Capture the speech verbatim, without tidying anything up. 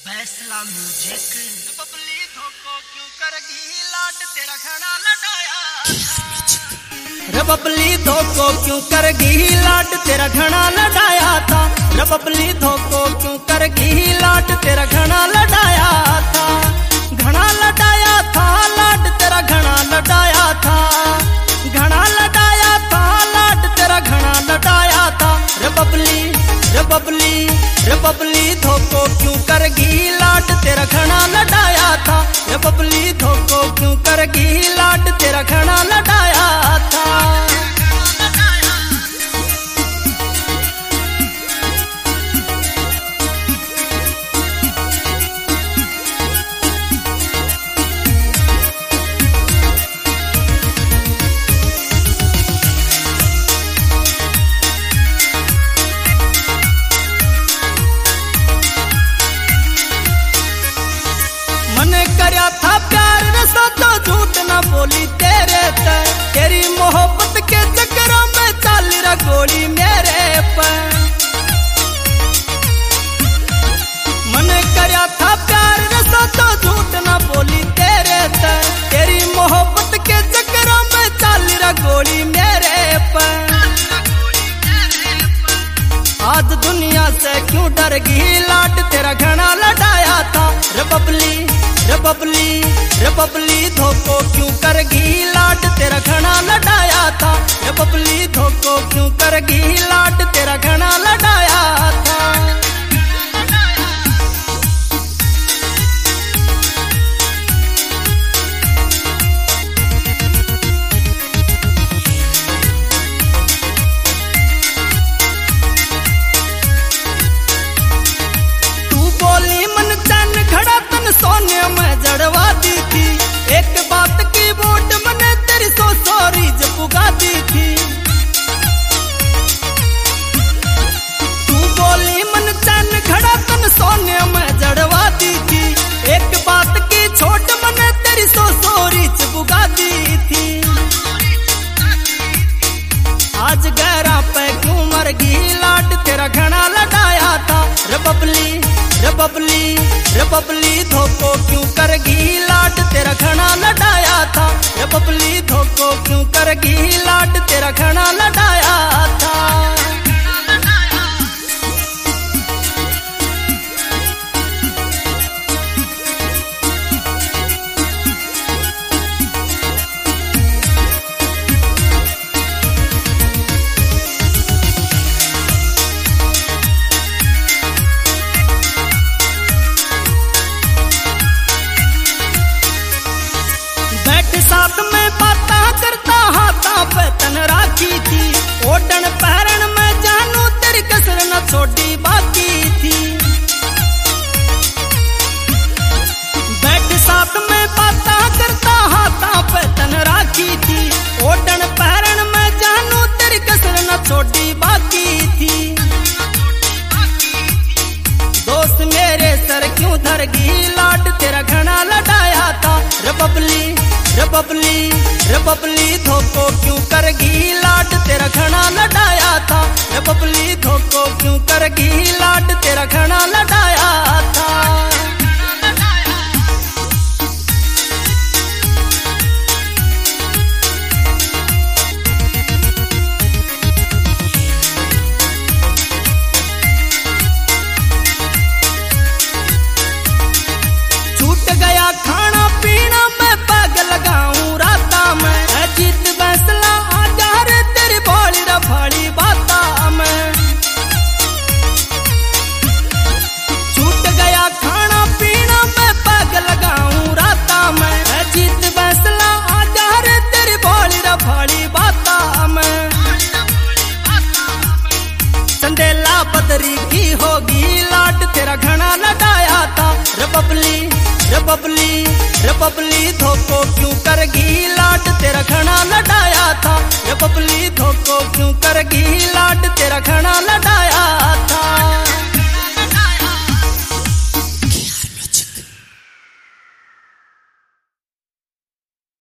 फैसला म्यूजिक बबली धोको क्यों करगी लाड तेरा खाना लटाया रे बबली धोको क्यों करगी लाड तेरा घना लटाया था रे बबली धोको क्यों करगी लाड तेरा घना लटाया था घना लटाया था लाड तेरा घना लटाया था घना लटाया था लाड तेरा घना लटाया था रे बबली रे बबली रे बबली धोको क्यों करगी लाड तेरा घना लटाया था रे बबली धोको क्यों करगी लाड तेरा घना लटाया था। करया था प्यार रसा तो झूठ ना बोली तेरे ते तेरी मोहब्बत के चक्करों में चल रहा गोली मेरे पर मन करया था प्यार रसा तो झूठ ना बोली तेरे ते तेरी मोहब्बत के चक्करों में चल रहा गोली मेरे पर आज दुनिया से क्यों डर गई लाड तेरा घना लटाया था रे बबली रे बबली रे बबली धोको क्यों करगी लाड तेरा घना लटाया था रे बबली धोको क्यों करगी लाड तेरा घना लटाया था। सोने में जड़वा दी थी एक बात की वोट मने तेरी सो सॉरी जपुगा दी थी तू बोली मन चैन खड़ा तन सोने में जड़वा दी थी एक बात की छोट मने तेरी सो सॉरी जपुगा दी थी आज गहरा पे क्यों मर गई लाड तेरा घना लटाया था रे बबली रे बबली रे बबली धोको क्यों करगी लाड तेरा घना लटाया था रे बबली धोको क्यों करगी लाड तेरा घना लटाया था। साथ में बाता करता हाथा पे तन राखी थी ओडन पहरन में जानू तेरी कसर न छोड़ी बाकी थी बैठ साथ में बाता करता हाथा पे तन राखी थी ओडन पहरन में जानू तेरी कसर न छोड़ी बाकी थी दोस्त मेरे सर क्यों धर गई लाड तेरा घना लटाया था रे बबली रे बबली रे बबली धोको क्यों करगी लाड तेरा घना लटाया था रे बबली धोको क्यों करगी लाड तेरा घना लटाया था। छूट गया खाना पीना मैं पग लगाऊं राता में जीत फैसला आजा रे तेरी भोली रफाड़ी बाता में छूट गया खाना पीना मैं पग लगाऊं राता में जीत फैसला आजा रे तेरी भोली रफाड़ी बाता में संदेला बदरी की होगी लाड तेरा घना लटाया था रे बबली रे बबली रे बबली धोको क्यों करगी लाड तेरा घना लटा